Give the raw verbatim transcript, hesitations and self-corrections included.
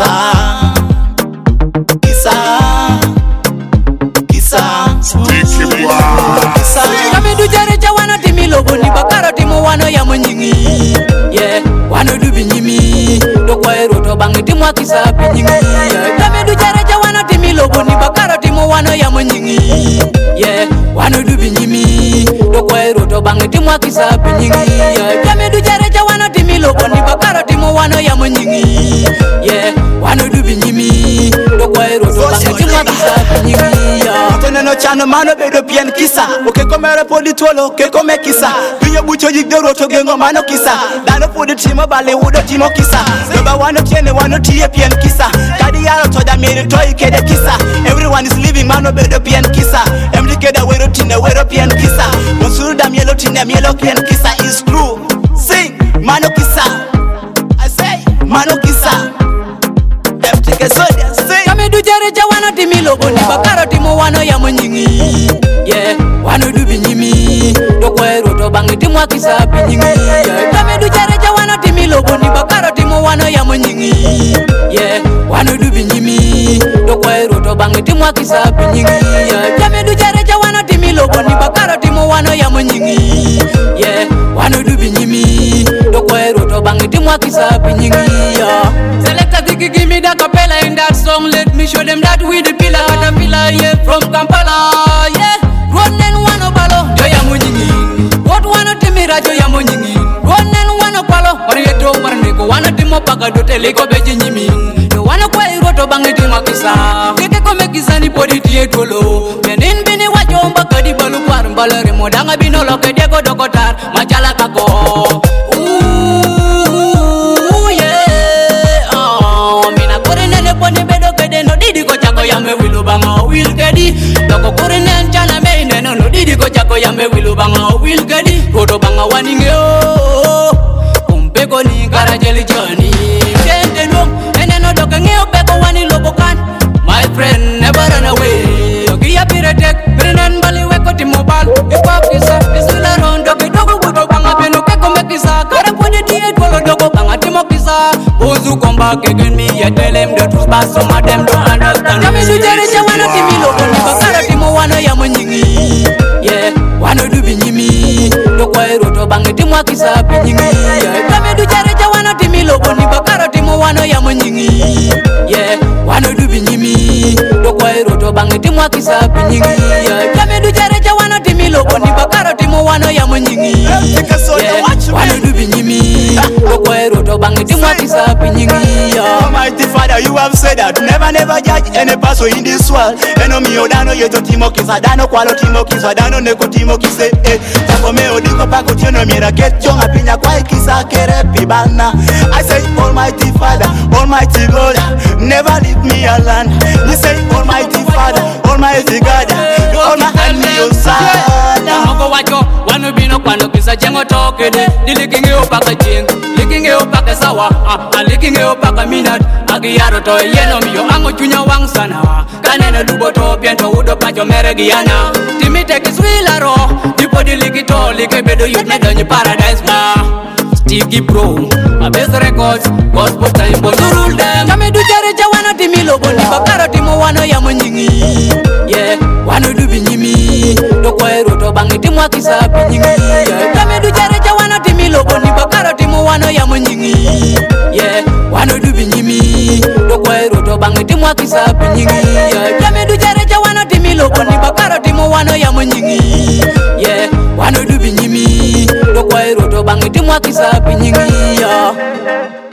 kisa kisa kisa kisa kami du jare jawana timi lobo ni bakaro timo wano ya monyingi yeah wano du binyimi do kwa ero to bangi timo kisa binyingi yeah kami du jare jawana timi lobo ni bakaro timo wano ya monyingi yeah wano du binyimi do kwa ero to bangi timo kisa binyingi yeah kami du jare jawana timi lobo ni bakaro timo wano ya monyingi yeah wano du binyimi do kwa ero to bangi timo kisa binyingi yeah tene no chano mano bedo pien kisa oke komere podi tolo ke kome kisa binyo bucho jigdoro to gengo mano kisa dano podi timo bale wudo timo kisa doba wano tiene wano tie pien kisa kadi yaro to da meri to ikede kisa everyone is living mano bedo pien kisa emri keda wero tine wero pien kisa monsuru da mielo tine mielo pien kisa is true sing mano kisa I say mano kisa F-T-K soldier sing kame du jare jawana timi lobo ni bakaro timo wano ya monyingi yeah wano du binyimi do kwero to bangi timo kisa binyingi yeah kame du jare jawana timi lobo ni bakaro timo wano ya monyingi yeah wano du binyimi do kwero to bangi timo kisa binyingi yeah kame du jare jawana timi lobo ni bakaro timo wano ya monyingi yeah wano du binyimi do kwero to bangi timo kisa binyingi yeah selecta digi give me that capella in that song let me show them that we the pillar the pillar yeah from Kampala yeah Ronen wano palo yo ya monyingi what wano timira yo ya monyingi Ronen wano palo marieto marneko wana timo paka dotele ko beje nyimi yo wano kwa iroto bangi timo kisa keke ko mekisa ni podi tie tolo menin bini wajomba kadi balu par balare modanga binolo ke dego dokotar machala kako ooh yeah oh mina korene le poni bedo kede no didi ko chako yame wilu banga wil kedi doko korene chana me neno no didi ko chako yame wilu banga wil kedi roto banga waninge o kumpe ko ni garajeli joni kende no eneno doke ngeo pe ko wani lobokan my friend never run away ogi ya piretek renen bali we ko timobal e pa kisa isula rondo ke dogo buto banga beno ke ko mekisa kare poni die dolo dogo banga timo kisa bozu komba ke gen mi ya tell them the truth but some of them don't understand kami du jare jawana timi lobo ni bakara timo wano ya monyingi yeah wano du binyimi do kwa ero to bangi timo kisa binyingi yeah kami du jare jawana timi lobo ni bakara timo wano ya monyingi yeah wano du binyimi do kwa ero to bangi timo kisa binyingi yeah kami du jare jawana timi lobo ni bakara timo wano ya monyingi yeah wano du binyimi do kwa ero to bangi timo kisa binyingi yeah Almighty Father you have said that never never judge any person in this world eno mi odano yeto timo kisa dano kwalo timo kisa dano neko timo kise eh tako me odiko pako tiono mira get chonga pinya kwa kisa kere pibana I say Almighty Father Almighty God never leave me alone you say Almighty Father Almighty God you hold my hand me your side moko wacho wanu bino kwano kisa jengo tokede dilikinge opaka jing likinge opaka sawa ah likinge opaka minat agiyaro to yeno miyo ango chunya wang sana kanene dubo to piento udo pacho mere giana timite kiswila ro tipo dilikito likebedo yutne donyi paradise na Sticky Pro Abes Records Gospel time bonurul dem kame du jare jawana timi lobo ni bakaro timo wano ya monyingi yeah wano du binyimi do kwa ero to bangi timo kisa binyingi yeah kame du jare jawana timi lobo ni bakaro timo wano ya monyingi yeah wano du binyimi do kwa ero to bangi timo kisa binyingi yeah kame du jare jawana timi lobo ni bakaro timo wano ya monyingi yeah wano du binyimi do kwa ero to bangi timo kisa binyingi yeah